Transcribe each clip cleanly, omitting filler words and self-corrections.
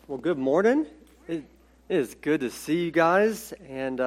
Well, good morning. It is good to see you guys. And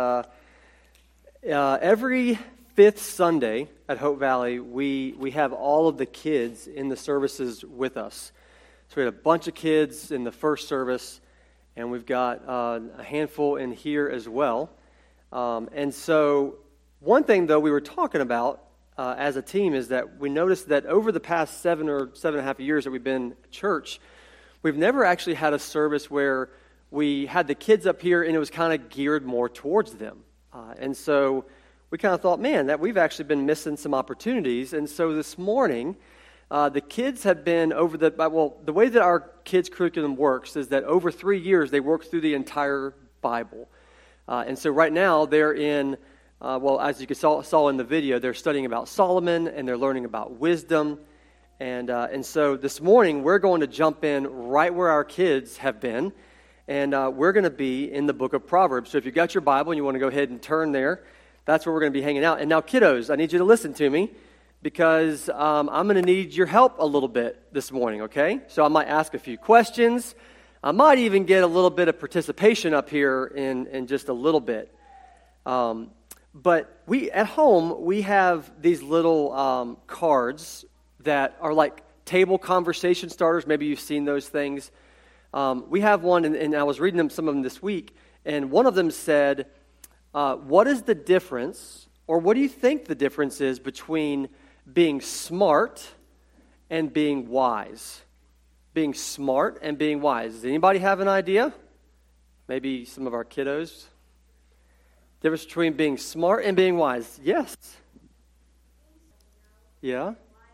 every fifth Sunday at Hope Valley, we have all of the kids in the services with us. So we had a bunch of kids in the first service, and we've got a handful in here as well. And so one thing, though, we were talking about as a team is that we noticed that over the past 7.5 years that we've been at church, we've never actually had a service where we had the kids up here and it was kind of geared more towards them. And so we kind of thought, man, that we've actually been missing some opportunities. And so this morning, the kids have been the way that our kids' curriculum works is that over 3 years, they work through the entire Bible. And so right now, they're in, as you saw in the video, they're studying about Solomon and they're learning about wisdom. And so this morning, we're going to jump in right where our kids have been, and we're going to be in the book of Proverbs. So if you've got your Bible and you want to go ahead and turn there, that's where we're going to be hanging out. And now, kiddos, I need you to listen to me, because I'm going to need your help a little bit this morning, okay? So I might ask a few questions. I might even get a little bit of participation up here in just a little bit. But at home, we have these little cards that are like table conversation starters. Maybe you've seen those things. We have one, and I was reading some of them this week, and one of them said, what is the difference, or what do you think the difference is between being smart and being wise? Being smart and being wise. Does anybody have an idea? Maybe some of our kiddos. Difference between being smart and being wise. Yes. Yeah.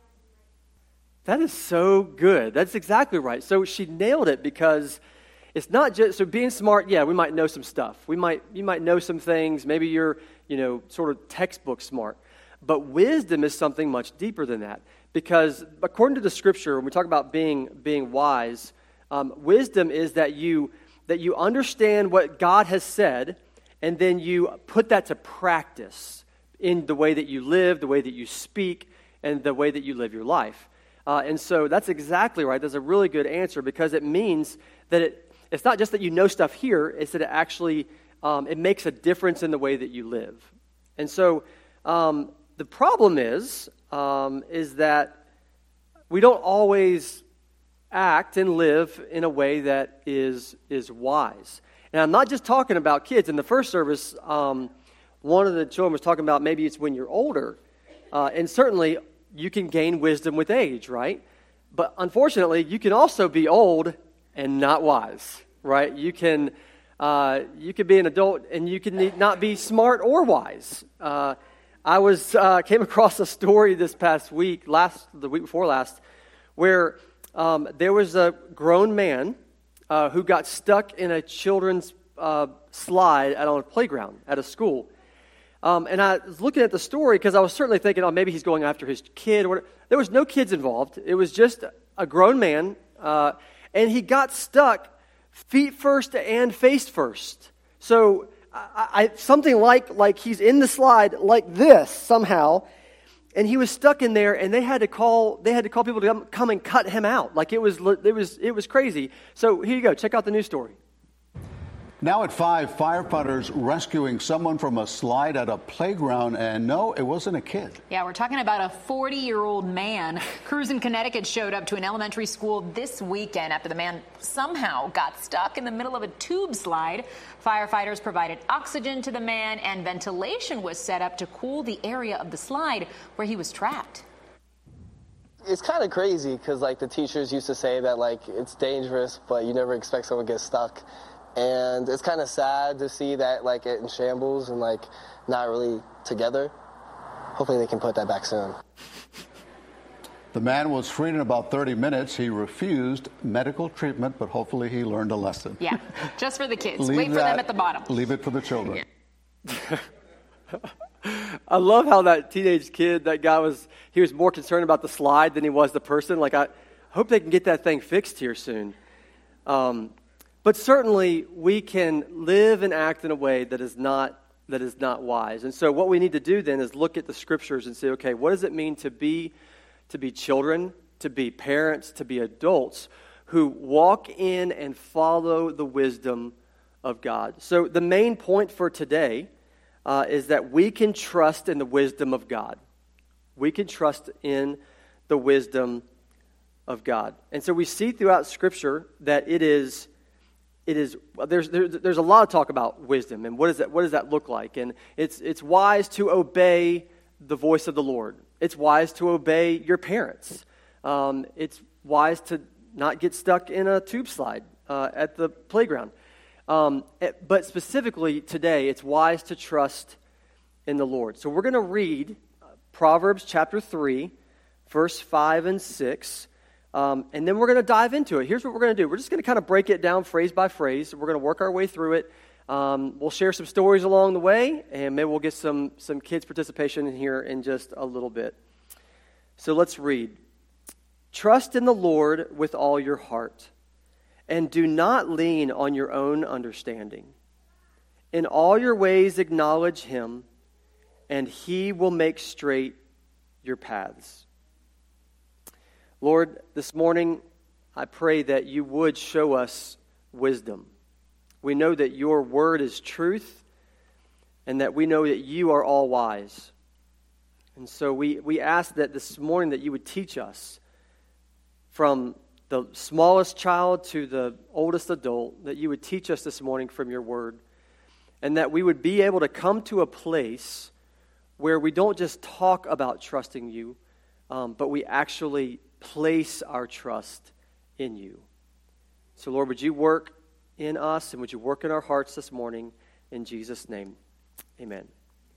That is so good. That's exactly right. So she nailed it, because it's not just, so being smart, yeah, we might know some stuff. You might know some things. Maybe you're, sort of textbook smart. But wisdom is something much deeper than that. Because according to the scripture, when we talk about being wise, wisdom is that you understand what God has said, and then you put that to practice in the way that you live, the way that you speak, and the way that you live your life. And so that's exactly right. That's a really good answer, because it means that it's not just that you know stuff here, it's that it actually it makes a difference in the way that you live. And so the problem is that we don't always act and live in a way that is wise. And I'm not just talking about kids. In the first service, one of the children was talking about maybe it's when you're older. And certainly you can gain wisdom with age, right? But unfortunately, you can also be old and not wise, right? You can be an adult and you can not be smart or wise. I came across a story this past week, the week before last, where there was a grown man who got stuck in a children's slide on a playground at a school. And I was looking at the story because I was certainly thinking, maybe he's going after his kid. There was no kids involved. It was just a grown man, and he got stuck feet first and face first. So something like he's in the slide like this somehow, and he was stuck in there, and they had to call people to come and cut him out. Like it was crazy. So here you go. Check out the news story. Now at 5, firefighters rescuing someone from a slide at a playground, and no, it wasn't a kid. Yeah, we're talking about a 40-year-old man. Crews in Connecticut showed up to an elementary school this weekend after the man somehow got stuck in the middle of a tube slide. Firefighters provided oxygen to the man, and ventilation was set up to cool the area of the slide where he was trapped. It's kind of crazy because, the teachers used to say that, it's dangerous, but you never expect someone to get stuck. And it's kind of sad to see that, it in shambles and, not really together. Hopefully they can put that back soon. The man was freed in about 30 minutes. He refused medical treatment, but hopefully he learned a lesson. Yeah, just for the kids. Wait for them at the bottom. Leave it for the children. Yeah. I love how that teenage kid, that guy he was more concerned about the slide than he was the person. I hope they can get that thing fixed here soon. But certainly, we can live and act in a way that is not wise. And so what we need to do then is look at the scriptures and say, okay, what does it mean to be children, to be parents, to be adults? who walk in and follow the wisdom of God. So the main point for today is that we can trust in the wisdom of God. We can trust in the wisdom of God. And so we see throughout Scripture that there's a lot of talk about wisdom and what does that look like? And it's wise to obey the voice of the Lord. It's wise to obey your parents. It's wise to not get stuck in a tube slide at the playground. But specifically today, it's wise to trust in the Lord. So we're going to read Proverbs chapter 3, verse 5 and 6, and then we're going to dive into it. Here's what we're going to do. We're just going to kind of break it down phrase by phrase. We're going to work our way through it. We'll share some stories along the way, and maybe we'll get some kids' participation in here in just a little bit. So let's read. Trust in the Lord with all your heart, and do not lean on your own understanding. In all your ways acknowledge Him, and He will make straight your paths. Lord, this morning I pray that you would show us wisdom. We know that your word is truth, and that we know that you are all wise. And so we ask that this morning that you would teach us from the smallest child to the oldest adult, that you would teach us this morning from your word, and that we would be able to come to a place where we don't just talk about trusting you, but we actually place our trust in you. So Lord, would you work in us and would you work in our hearts this morning? In Jesus' name, amen.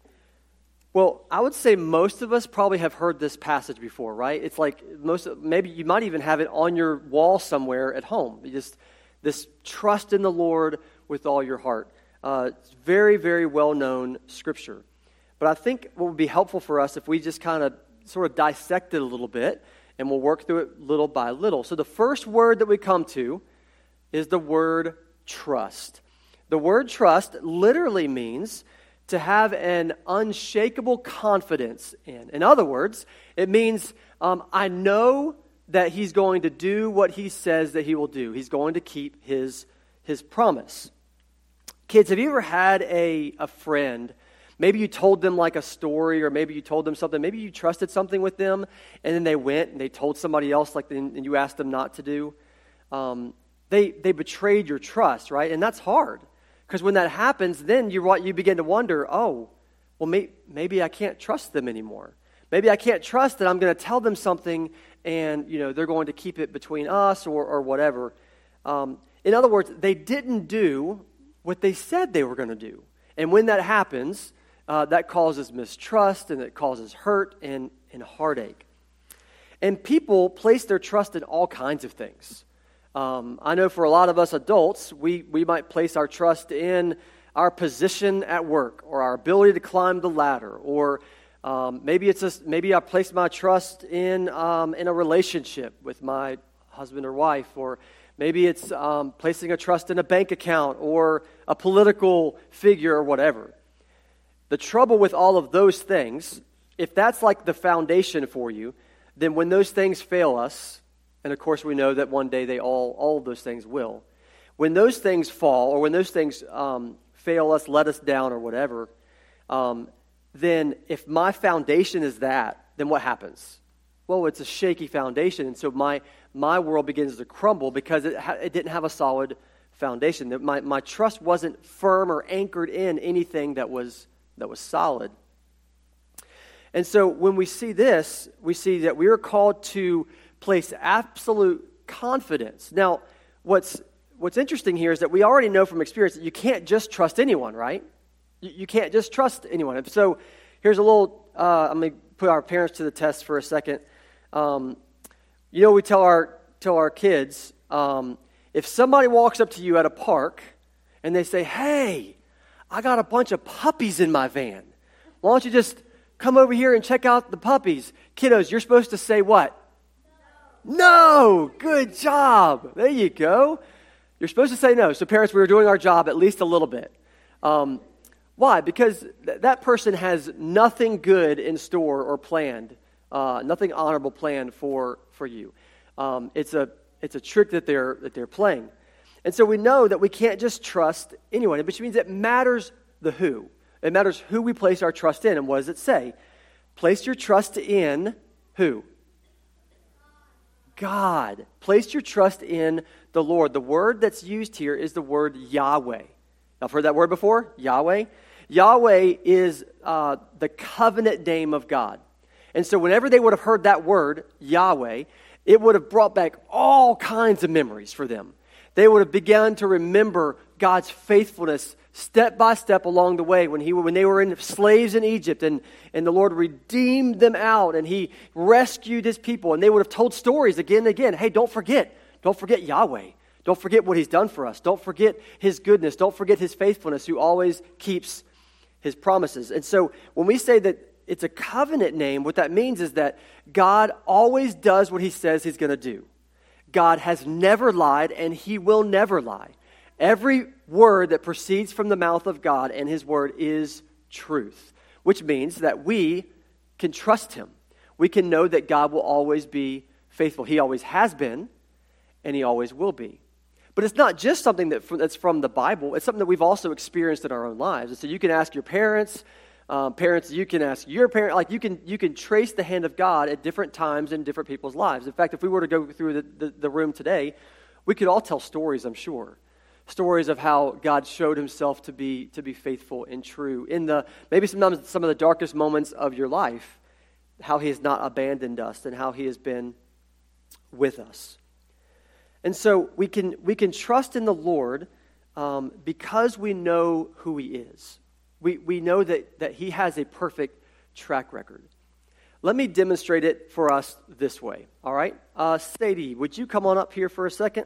Well, I would say most of us probably have heard this passage before, right? It's like maybe you might even have it on your wall somewhere at home. Just this trust in the Lord with all your heart. It's very, very well-known scripture. But I think what would be helpful for us if we just kind of sort of dissect it a little bit, and we'll work through it little by little. So the first word that we come to is the word trust. The word trust literally means to have an unshakable confidence in. In other words, it means I know that he's going to do what he says that he will do. He's going to keep his promise. Kids, have you ever had a friend, maybe you told them like a story, or maybe you told them something, maybe you trusted something with them, and then they went and they told somebody else and you asked them not to do? They betrayed your trust, right? And that's hard. Because when that happens, then you begin to wonder, oh, well, maybe I can't trust them anymore. Maybe I can't trust that I'm going to tell them something and they're going to keep it between us or whatever. In other words, they didn't do what they said they were going to do. And when that happens, that causes mistrust and it causes hurt and heartache. And people place their trust in all kinds of things. I know for a lot of us adults, we might place our trust in our position at work or our ability to climb the ladder, or maybe I place my trust in a relationship with my husband or wife, or maybe it's placing a trust in a bank account or a political figure or whatever. The trouble with all of those things, if that's like the foundation for you, then when those things fail us, and of course we know that one day all of those things will. When those things fall, or when those things fail us, let us down, or whatever, then if my foundation is that, then what happens? Well, it's a shaky foundation, and so my world begins to crumble because it didn't have a solid foundation. My trust wasn't firm or anchored in anything that was solid. And so when we see this, we see that we are called to place absolute confidence. Now, what's interesting here is that we already know from experience that you can't just trust anyone, right? You can't just trust anyone. So here's a little, I'm going to put our parents to the test for a second. We tell our kids, if somebody walks up to you at a park and they say, hey, I got a bunch of puppies in my van. Why don't you just come over here and check out the puppies? Kiddos, you're supposed to say what? No. Good job. There you go. You're supposed to say no. So parents, we were doing our job at least a little bit. Why? Because that person has nothing good in store or planned, nothing honorable planned for you. It's it's a trick that they're playing. And so we know that we can't just trust anyone, which means it matters the who. It matters who we place our trust in. And what does it say? Place your trust in who? God. Place your trust in the Lord. The word that's used here is the word Yahweh. I've heard that word before, Yahweh. Yahweh is the covenant name of God. And so whenever they would have heard that word, Yahweh, it would have brought back all kinds of memories for them. They would have begun to remember God's faithfulness step by step along the way when they were in slaves in Egypt and the Lord redeemed them out and he rescued his people. And they would have told stories again and again. Hey, don't forget Yahweh. Don't forget what he's done for us. Don't forget his goodness. Don't forget his faithfulness, who always keeps his promises. And so when we say that it's a covenant name, what that means is that God always does what he says he's going to do. God has never lied, and he will never lie. Every word that proceeds from the mouth of God and his word is truth, which means that we can trust him. We can know that God will always be faithful. He always has been, and he always will be. But it's not just something that's from the Bible. It's something that we've also experienced in our own lives. And so you can ask your parents, you can ask your parent, like you can trace the hand of God at different times in different people's lives. In fact, if we were to go through the room today, we could all tell stories, I'm sure. Stories of how God showed himself to be faithful and true in maybe sometimes some of the darkest moments of your life, how he has not abandoned us and how he has been with us. And so we can trust in the Lord because we know who he is. We know that he has a perfect track record. Let me demonstrate it for us this way, all right? Sadie, would you come on up here for a second?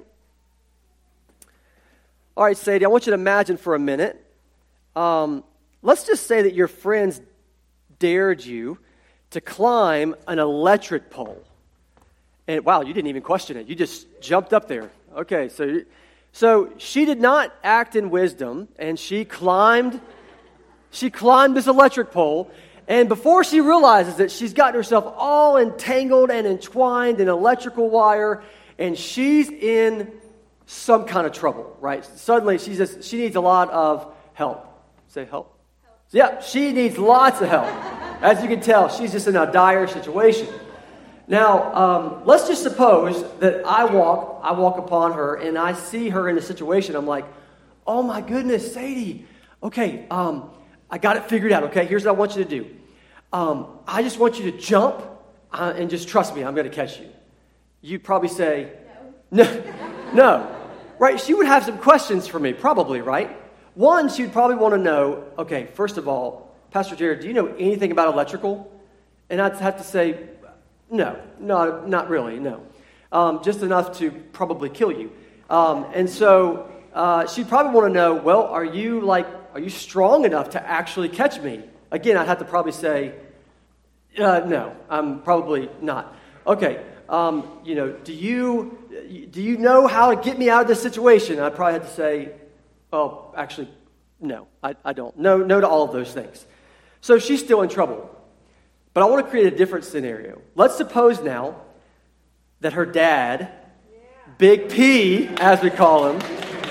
All right, Sadie, I want you to imagine for a minute. Let's just say that your friends dared you to climb an electric pole. And wow, you didn't even question it. You just jumped up there. Okay, so she did not act in wisdom, and she climbed this electric pole, and before she realizes it, she's gotten herself all entangled and entwined in electrical wire, and she's in some kind of trouble, right? Suddenly, she needs a lot of help. Say help. Yeah, she needs lots of help. As you can tell, she's just in a dire situation. Now, let's just suppose that I walk upon her, and I see her in a situation. I'm like, oh my goodness, Sadie. Okay, I got it figured out, okay? Here's what I want you to do. I just want you to jump and just trust me, I'm going to catch you. You'd probably say, no. Right? She would have some questions for me, probably, right? One, she'd probably want to know, okay, first of all, Pastor Jared, do you know anything about electrical? And I'd have to say, no, not really, no. Just enough to probably kill you. And so she'd probably want to know, well, are you strong enough to actually catch me? Again, I'd have to probably say, no, I'm probably not. Okay, do you know how to get me out of this situation? I'd probably have to say, oh, actually, no, I don't. No to all of those things. So she's still in trouble. But I want to create a different scenario. Let's suppose now that her dad, Big P, as we call him.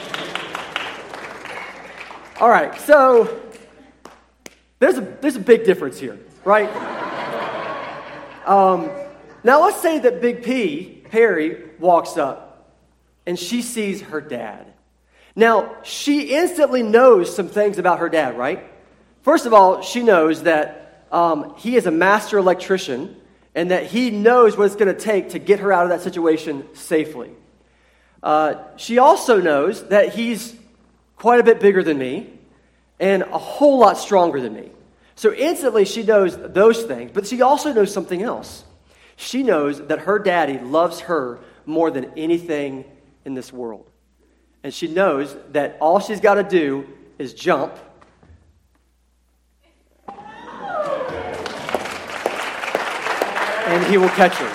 All right, so there's a big difference here, right? Now let's say that Big P, Perry, walks up and she sees her dad. Now, she instantly knows some things about her dad, right? First of all, she knows that he is a master electrician and that he knows what it's going to take to get her out of that situation safely. She also knows that he's quite a bit bigger than me and a whole lot stronger than me. So instantly she knows those things, but she also knows something else. She knows that her daddy loves her more than anything in this world. And she knows that all she's got to do is jump. And he will catch her.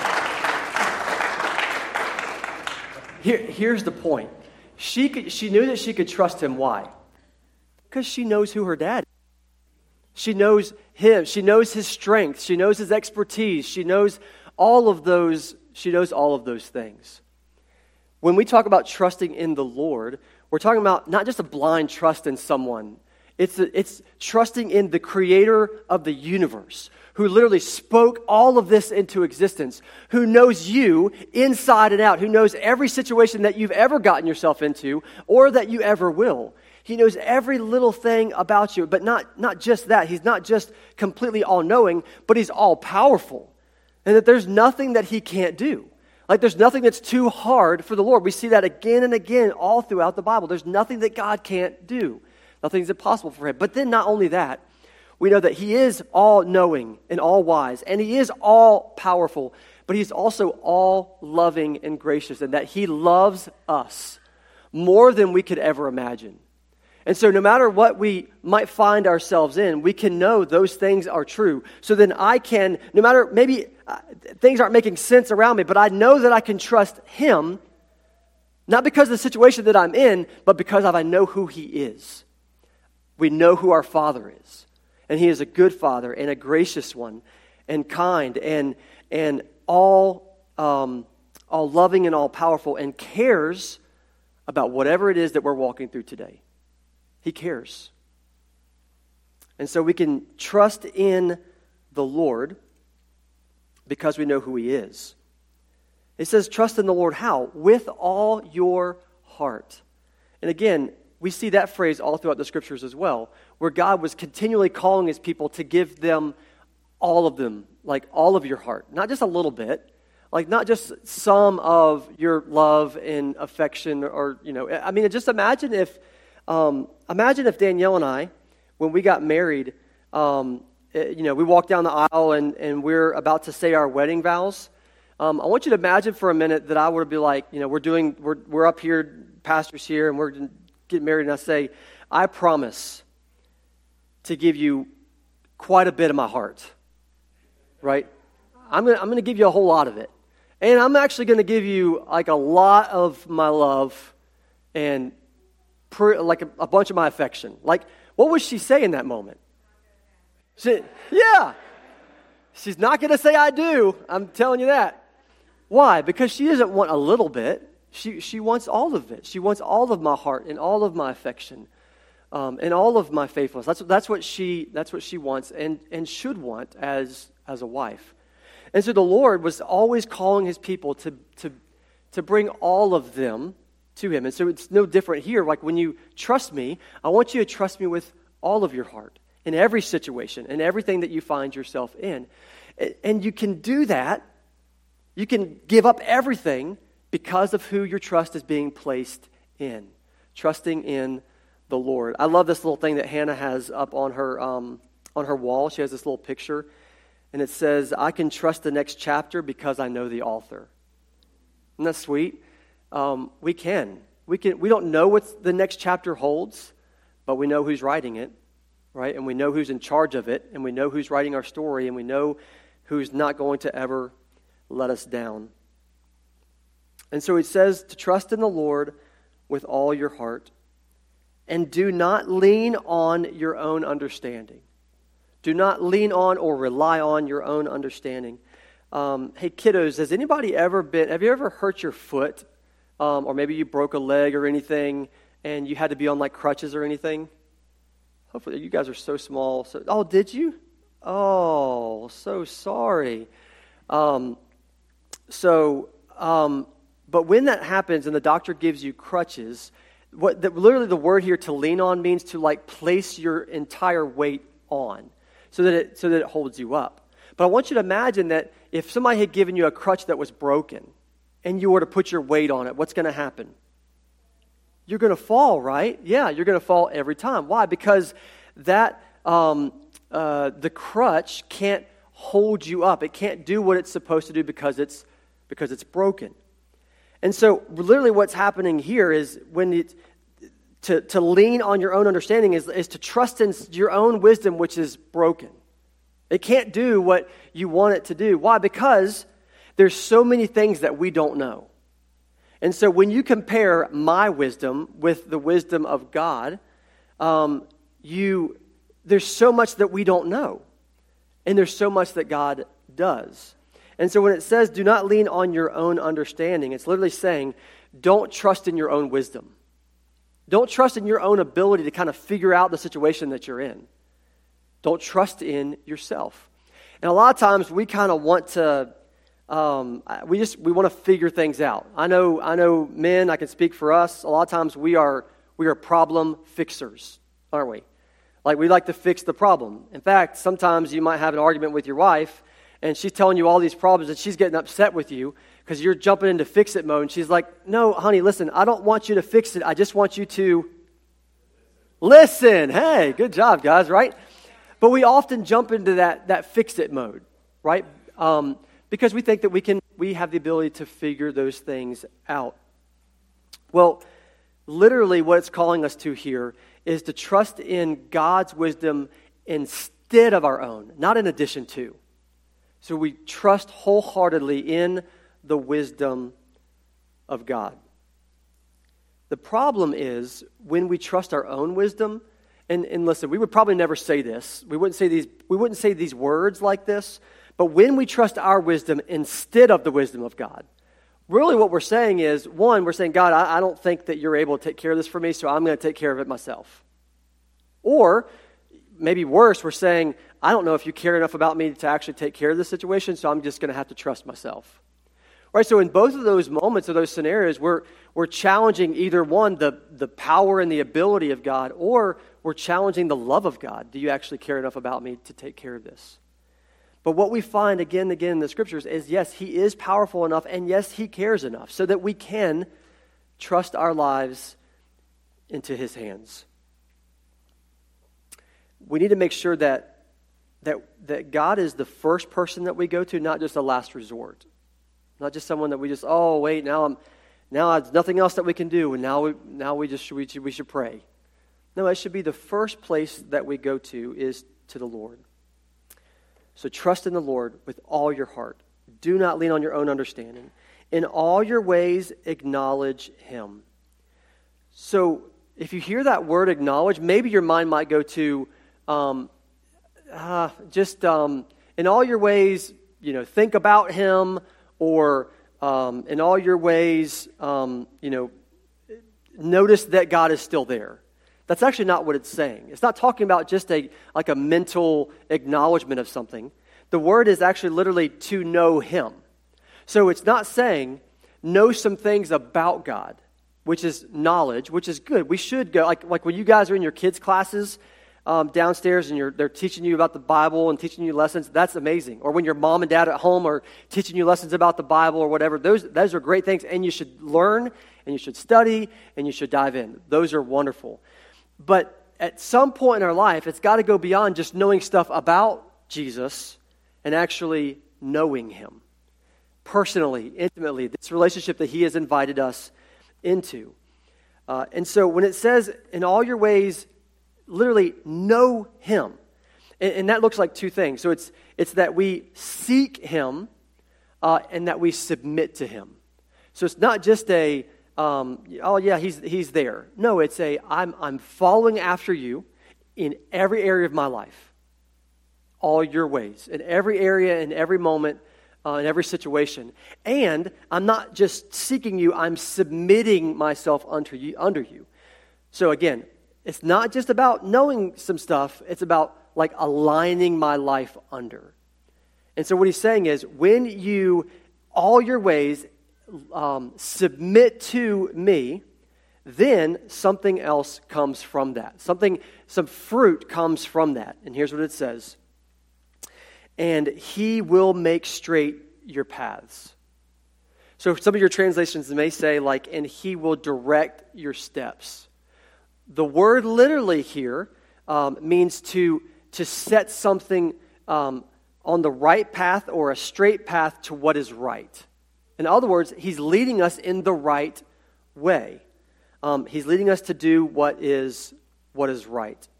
Here's the point. She knew that she could trust him. Why? Because she knows who her dad is. She knows him. She knows his strength. She knows his expertise. She knows all of those things. when we talk about trusting in the Lord, we're talking about not just a blind trust in someone. It's trusting in the creator of the universe, who literally spoke all of this into existence, who knows you inside and out, who knows every situation that you've ever gotten yourself into or that you ever will. He knows every little thing about you, but not just that. He's not just completely all-knowing, but he's all-powerful, and that there's nothing that he can't do. Like there's nothing that's too hard for the Lord. We see that again and again all throughout the Bible. There's nothing that God can't do. Nothing's impossible for him. But then not only that, we know that he is all-knowing and all-wise, and he is all-powerful, but he's also all-loving and gracious, and that he loves us more than we could ever imagine. And so no matter what we might find ourselves in, we can know those things are true. So then I can, no matter, maybe things aren't making sense around me, but I know that I can trust him, not because of the situation that I'm in, but because I know who he is. We know who our Father is. And he is a good Father and a gracious one and kind and all loving and all powerful, and cares about whatever it is that we're walking through today. He cares. And so we can trust in the Lord because we know who he is. It says trust in the Lord how? With all your heart. And again, we see that phrase all throughout the scriptures as well, where God was continually calling his people to give them, like all of your heart. Not just a little bit, like not just some of your love and affection or, I mean, just imagine if Danielle and I, when we got married, we walked down the aisle and we're about to say our wedding vows. I want you to imagine for a minute that I would be like, we're up here, pastors here, and we're getting married, and I say, I promise to give you quite a bit of my heart, right? I'm gonna give you a whole lot of it, and I'm actually gonna give you like a lot of my love and like a bunch of my affection. Like, what would she say in that moment? Yeah. She's not going to say I do. I'm telling you that. Why? Because she doesn't want a little bit. She wants all of it. She wants all of my heart and all of my affection and all of my faithfulness. That's what she wants and should want as a wife. And so the Lord was always calling his people to bring all of them to him. And so it's no different here. Like when you trust me, I want you to trust me with all of your heart in every situation and everything that you find yourself in. And you can do that. You can give up everything because of who your trust is being placed in. Trusting in the Lord. I love this little thing that Hannah has up on her wall. She has this little picture, and it says, I can trust the next chapter because I know the author. Isn't that sweet? We don't know what the next chapter holds, but we know who's writing it, right? And we know who's in charge of it, and we know who's writing our story, and we know who's not going to ever let us down. And so it says to trust in the Lord with all your heart, and do not lean on your own understanding. Do not lean on or rely on your own understanding. Hey, kiddos, have you ever hurt your foot? Or maybe you broke a leg or anything, and you had to be on like crutches or anything? Hopefully, you guys are so small. Did you? Oh, so sorry. But when that happens and the doctor gives you crutches, literally the word here to lean on means to like place your entire weight on, so that it holds you up. But I want you to imagine that if somebody had given you a crutch that was broken, and you were to put your weight on it, what's going to happen? You're going to fall, right? Yeah, you're going to fall every time. Why? Because that the crutch can't hold you up. It can't do what it's supposed to do because it's broken. And so, literally, what's happening here is to lean on your own understanding is to trust in your own wisdom, which is broken. It can't do what you want it to do. Why? Because there's so many things that we don't know. And so when you compare my wisdom with the wisdom of God, there's so much that we don't know. And there's so much that God does. And so when it says, do not lean on your own understanding, it's literally saying, don't trust in your own wisdom. Don't trust in your own ability to kind of figure out the situation that you're in. Don't trust in yourself. And a lot of times we kind of want to, we want to figure things out. I know men, I can speak for us, a lot of times we are problem fixers, aren't we? Like, we like to fix the problem. In fact, sometimes you might have an argument with your wife, and she's telling you all these problems, and she's getting upset with you because you're jumping into fix-it mode. And she's like, no, honey, listen, I don't want you to fix it. I just want you to listen. Hey, good job, guys, right? But we often jump into that fix-it mode, right? Because we think that we have the ability to figure those things out. Well, literally what it's calling us to here is to trust in God's wisdom instead of our own, not in addition to. So we trust wholeheartedly in the wisdom of God. The problem is when we trust our own wisdom, and listen, we would probably never say this. We wouldn't say these words like this, but when we trust our wisdom instead of the wisdom of God, really what we're saying is, one, we're saying, God, I don't think that you're able to take care of this for me, so I'm going to take care of it myself. Or, maybe worse, we're saying, I don't know if you care enough about me to actually take care of this situation, so I'm just going to have to trust myself. Right, so in both of those moments or those scenarios, we're challenging either one, the power and the ability of God, or we're challenging the love of God. Do you actually care enough about me to take care of this? But what we find again and again in the scriptures is, yes, he is powerful enough, and yes, he cares enough so that we can trust our lives into his hands. We need to make sure that God is the first person that we go to, not just a last resort. Not just someone that we just, oh, wait, now there's nothing else that we can do, and now we should pray. No, it should be the first place that we go to is to the Lord. So trust in the Lord with all your heart. Do not lean on your own understanding. In all your ways, acknowledge him. So if you hear that word acknowledge, maybe your mind might go to in all your ways, think about him, or in all your ways, notice that God is still there. That's actually not what it's saying. It's not talking about just a mental acknowledgement of something. The word is actually literally to know him. So it's not saying know some things about God, which is knowledge, which is good. We should go, like when you guys are in your kids' classes downstairs and they're teaching you about the Bible and teaching you lessons, that's amazing. Or when your mom and dad at home are teaching you lessons about the Bible or whatever, those are great things, and you should learn and you should study and you should dive in. Those are wonderful. But at some point in our life, it's got to go beyond just knowing stuff about Jesus and actually knowing him personally, intimately, this relationship that he has invited us into. And so when it says, in all your ways, literally know him, and that looks like two things. So it's that we seek him and that we submit to him. So it's not just a he's there. No, it's I'm following after you in every area of my life, all your ways, in every area, in every moment, in every situation. And I'm not just seeking you, I'm submitting myself under you. So again, it's not just about knowing some stuff, it's about aligning my life under. And so what he's saying is, when you, all your ways, submit to me, then something else comes from that. Some fruit comes from that. And here's what it says. And he will make straight your paths. So some of your translations may say and he will direct your steps. The word literally here means to set something on the right path or a straight path to what is right. In other words, he's leading us in the right way. He's leading us to do what is right.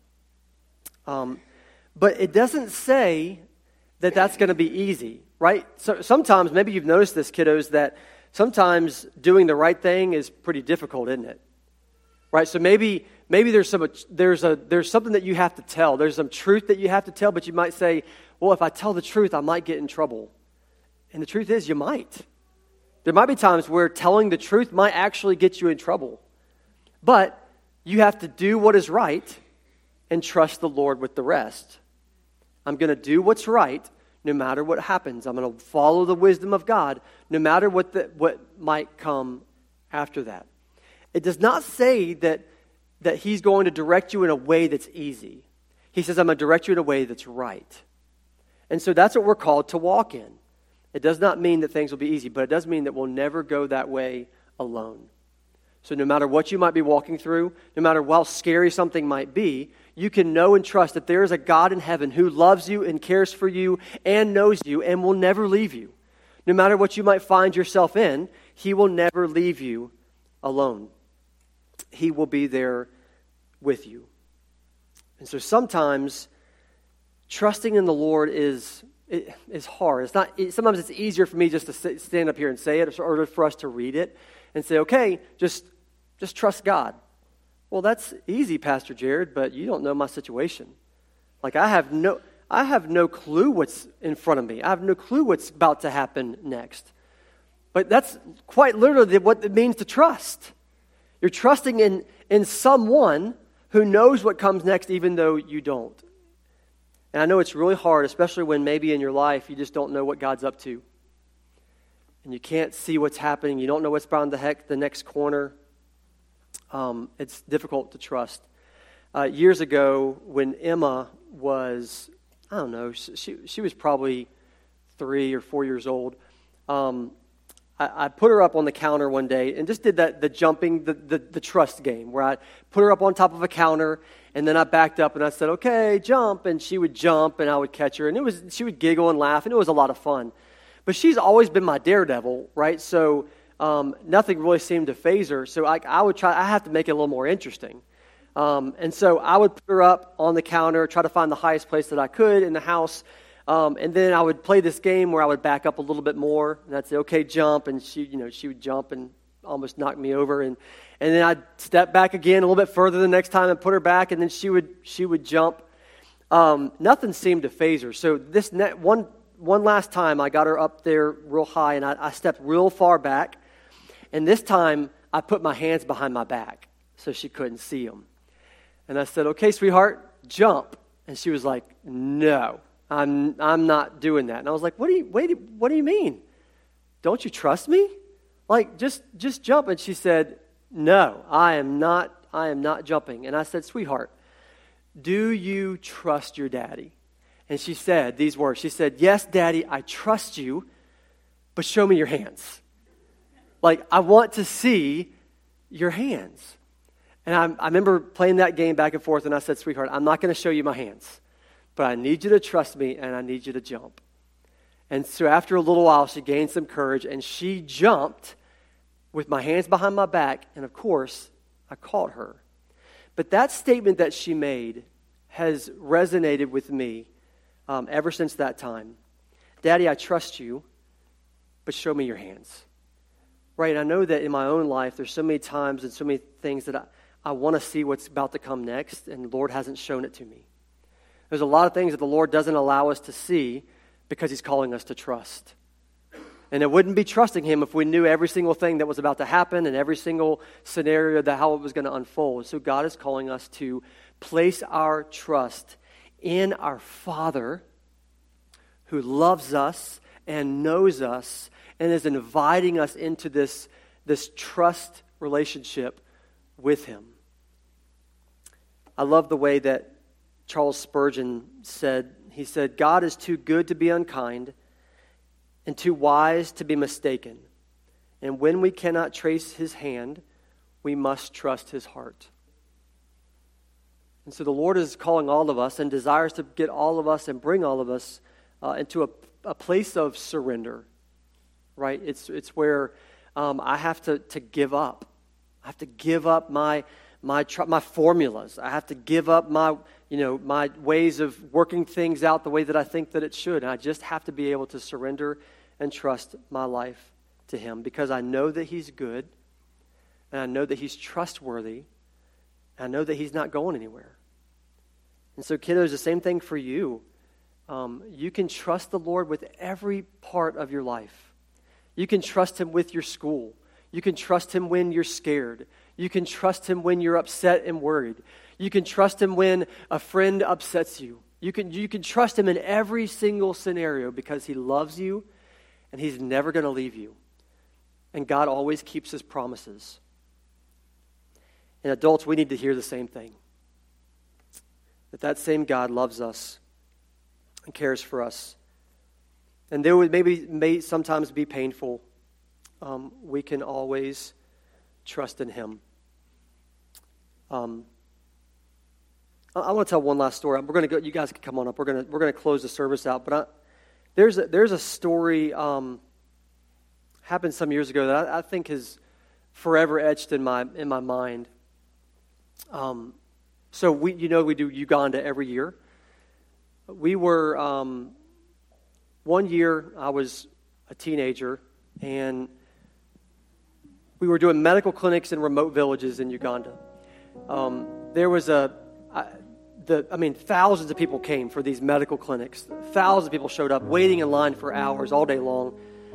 But it doesn't say that that's going to be easy, right? So sometimes, maybe you've noticed this, kiddos, that sometimes doing the right thing is pretty difficult, isn't it? Right? So maybe there's something that you have to tell. There's some truth that you have to tell, but you might say, well, if I tell the truth, I might get in trouble. And the truth is, you might. There might be times where telling the truth might actually get you in trouble. But you have to do what is right and trust the Lord with the rest. I'm going to do what's right no matter what happens. I'm going to follow the wisdom of God no matter what might come after that. It does not say that he's going to direct you in a way that's easy. He says, I'm going to direct you in a way that's right. And so that's what we're called to walk in. It does not mean that things will be easy, but it does mean that we'll never go that way alone. So no matter what you might be walking through, no matter how scary something might be, you can know and trust that there is a God in heaven who loves you and cares for you and knows you and will never leave you. No matter what you might find yourself in, he will never leave you alone. He will be there with you. And so sometimes trusting in the Lord is hard. Sometimes it's easier for me just to stand up here and say it, or for us to read it and say, okay, just trust God. Well, that's easy, Pastor Jared, but you don't know my situation. Like I have no clue what's in front of me. I have no clue what's about to happen next. But that's quite literally what it means to trust. You're trusting in someone who knows what comes next, even though you don't. And I know it's really hard, especially when maybe in your life you just don't know what God's up to. And you can't see what's happening. You don't know what's around the next corner. It's difficult to trust. Years ago, when Emma was, I don't know, she was probably 3 or 4 years old, I put her up on the counter one day and just did the jumping, the trust game, where I put her up on top of a counter, and then I backed up and I said, okay, jump, and she would jump and I would catch her, and she would giggle and laugh, and it was a lot of fun. But she's always been my daredevil, right? So nothing really seemed to faze her. So I have to make it a little more interesting. And so I would put her up on the counter, try to find the highest place that I could in the house. And then I would play this game where I would back up a little bit more, and I'd say, okay, jump. And she would jump and almost knock me over. And then I'd step back again a little bit further the next time and put her back, and then she would jump. Nothing seemed to faze her. So this one last time, I got her up there real high, and I stepped real far back. And this time, I put my hands behind my back so she couldn't see them. And I said, okay, sweetheart, jump. And she was like, no, I'm not doing that. And I was like, what do you mean? Don't you trust me? Like, just jump. And she said, no, I am not jumping. And I said, sweetheart, do you trust your daddy? And she said these words. She said, yes, Daddy, I trust you, but show me your hands. Like, I want to see your hands. And I remember playing that game back and forth, and I said, sweetheart, I'm not going to show you my hands, but I need you to trust me, and I need you to jump. And so after a little while, she gained some courage, and she jumped with my hands behind my back, and of course, I caught her. But that statement that she made has resonated with me ever since that time. Daddy, I trust you, but show me your hands. Right, I know that in my own life, there's so many times and so many things that I want to see what's about to come next, and the Lord hasn't shown it to me. There's a lot of things that the Lord doesn't allow us to see because he's calling us to trust. And it wouldn't be trusting him if we knew every single thing that was about to happen and every single scenario that how it was going to unfold. So God is calling us to place our trust in our Father who loves us and knows us and is inviting us into this trust relationship with him. I love the way that Charles Spurgeon said, he said, God is too good to be unkind and too wise to be mistaken. And when we cannot trace his hand, we must trust his heart. And so the Lord is calling all of us and desires to get all of us and bring all of us into a place of surrender, right? It's where I have to give up. I have to give up my formulas. I have to give up my ways of working things out the way that I think that it should. And I just have to be able to surrender and trust my life to him because I know that he's good and I know that he's trustworthy and I know that he's not going anywhere. And so, kiddos, the same thing for you. You can trust the Lord with every part of your life. You can trust him with your school. You can trust him when you're scared. You can trust him when you're upset and worried. You can trust him when a friend upsets you. You can trust him in every single scenario because he loves you and he's never going to leave you. And God always keeps his promises. And adults, we need to hear the same thing. That same God loves us and cares for us. And there would may sometimes be painful. We can always trust in him. I want to tell one last story. We're going to go. You guys can come on up. We're going to close the service out. But there's a story happened some years ago that I think is forever etched in my mind. So we do Uganda every year. We were one year. I was a teenager, and we were doing medical clinics in remote villages in Uganda. There was thousands of people came for these medical clinics. Thousands of people showed up, waiting in line for hours, all day long.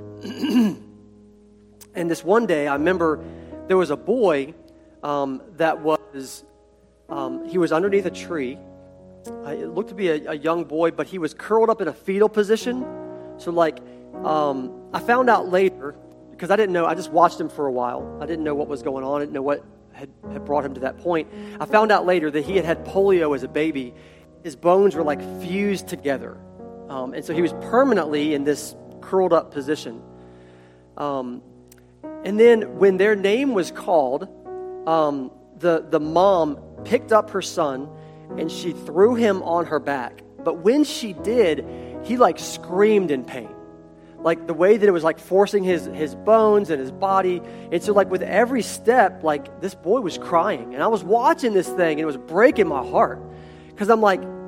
And this one day, I remember there was a boy that was, he was underneath a tree. It looked to be a young boy, but he was curled up in a fetal position. So I found out later, because I didn't know, I just watched him for a while. I didn't know what was going on. I didn't know what had brought him to that point. I found out later that he had polio as a baby. His bones were fused together. And so he was permanently in this curled up position. And then when their name was called, the mom picked up her son and she threw him on her back. But when she did, he screamed in pain. The way that it was forcing his bones and his body. And so with every step, this boy was crying. And I was watching this thing and it was breaking my heart. Because I'm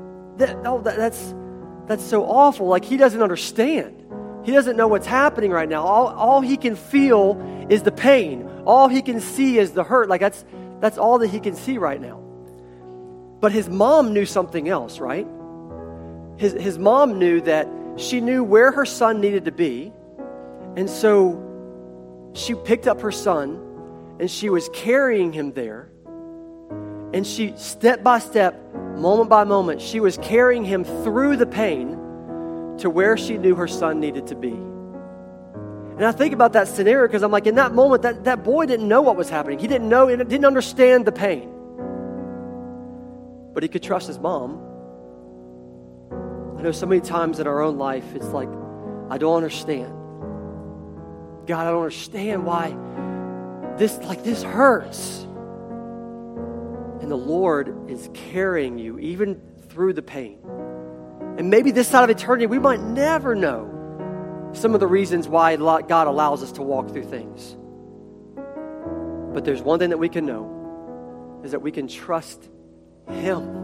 that's so awful. He doesn't understand. He doesn't know what's happening right now. All he can feel is the pain. All he can see is the hurt. That's all that he can see right now. But his mom knew something else, right? His mom knew that she knew where her son needed to be. And so she picked up her son and she was carrying him there. And she, step by step, moment by moment, she was carrying him through the pain to where she knew her son needed to be. And I think about that scenario because I'm in that moment, that boy didn't know what was happening. He didn't know, and didn't understand the pain. But he could trust his mom. I know so many times in our own life, it's I don't understand. God, I don't understand why this hurts. And the Lord is carrying you even through the pain. And maybe this side of eternity, we might never know some of the reasons why God allows us to walk through things. But there's one thing that we can know, is that we can trust him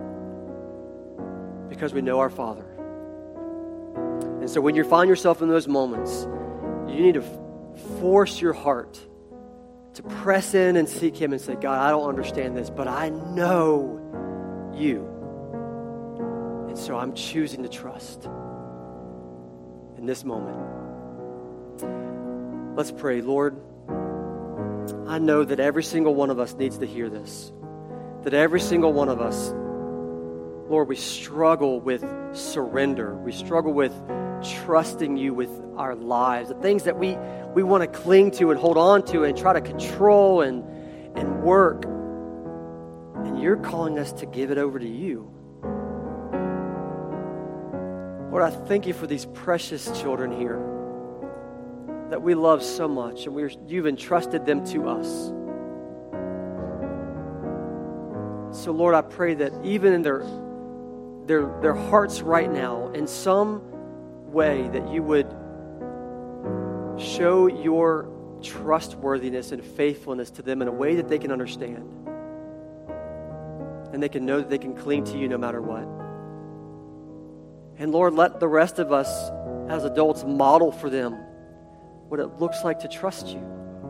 because we know our Father. And so when you find yourself in those moments, you need to force your heart to press in and seek him and say, God, I don't understand this, but I know you. And so I'm choosing to trust in this moment. Let's pray. Lord, I know that every single one of us needs to hear this. That every single one of us, Lord, we struggle with surrender. We struggle with trusting you with our lives. The things that we want to cling to and hold on to and try to control and work. And you're calling us to give it over to you. Lord, I thank you for these precious children here that we love so much, and you've entrusted them to us. So, Lord, I pray that even in their hearts right now, in some way, that you would show your trustworthiness and faithfulness to them in a way that they can understand, and they can know that they can cling to you no matter what. And Lord, let the rest of us as adults model for them what it looks like to trust you,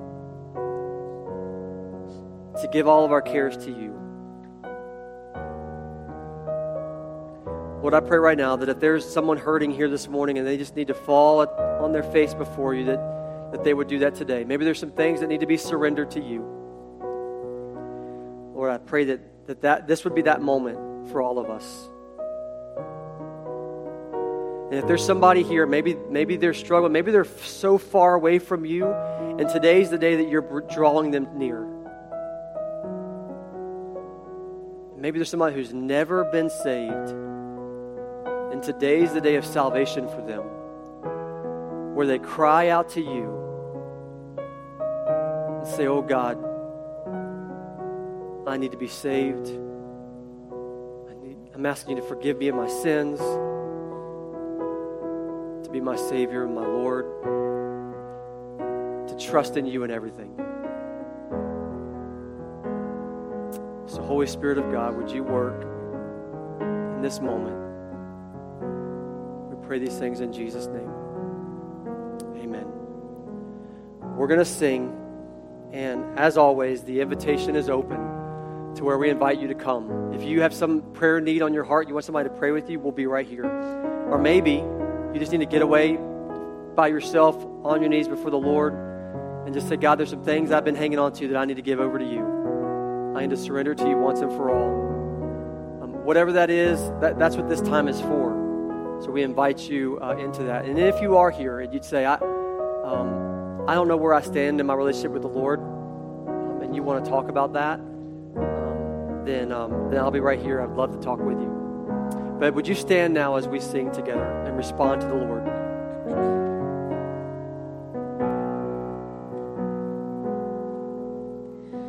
to give all of our cares to you. Lord, I pray right now that if there's someone hurting here this morning and they just need to fall on their face before you, that that they would do that today. Maybe there's some things that need to be surrendered to you. Lord, I pray that this would be that moment for all of us. And if there's somebody here, maybe they're struggling, maybe they're so far away from you, and today's the day that you're drawing them near. Maybe there's somebody who's never been saved, and today's the day of salvation for them, where they cry out to you and say, oh God, I need to be saved. I'm asking you to forgive me of my sins, to be my Savior and my Lord, to trust in you in everything. So Holy Spirit of God, would you work in this moment? We pray these things in Jesus' name. Amen. We're going to sing, and as always, the invitation is open to where we invite you to come. If you have some prayer need on your heart, you want somebody to pray with you, we'll be right here. Or maybe you just need to get away by yourself on your knees before the Lord and just say, God, there's some things I've been hanging on to that I need to give over to you. I need to surrender to you once and for all. Whatever that is, that's what this time is for. So we invite you into that. And if you are here and you'd say, I don't know where I stand in my relationship with the Lord, and you want to talk about that, then I'll be right here. I'd love to talk with you. But would you stand now as we sing together and respond to the Lord?